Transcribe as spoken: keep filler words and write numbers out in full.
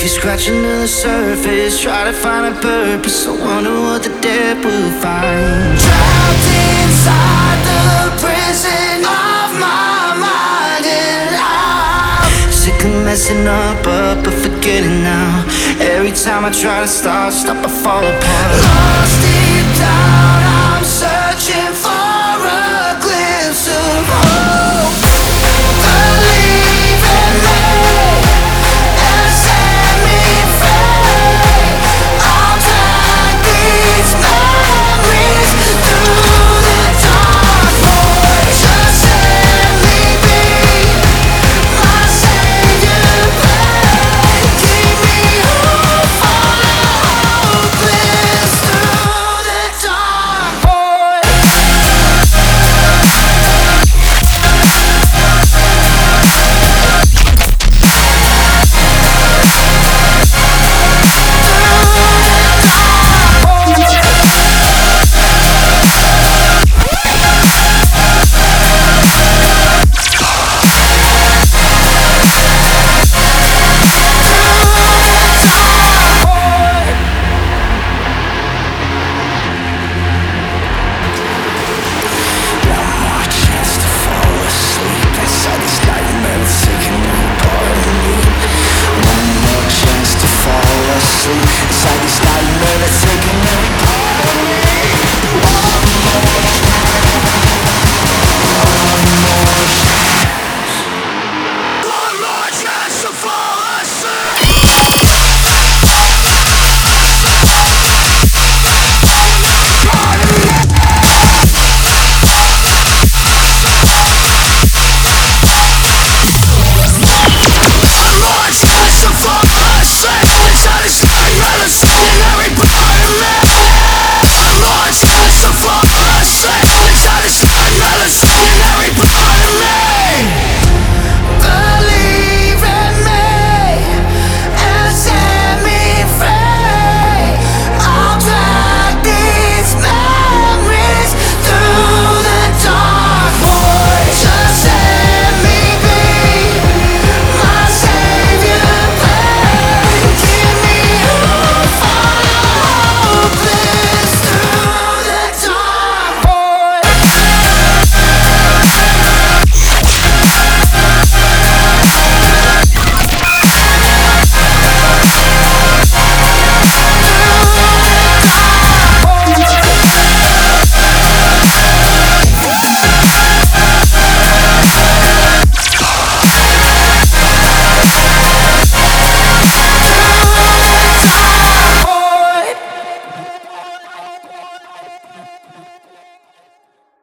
Keep scratching to the surface, try to find a purpose. I wonder what the depth will find. Trapped inside the prison of my mind, and I'm sick of messing up, up, but forgetting now. Every time I try to start, stop, I fall apart. Lost deep down.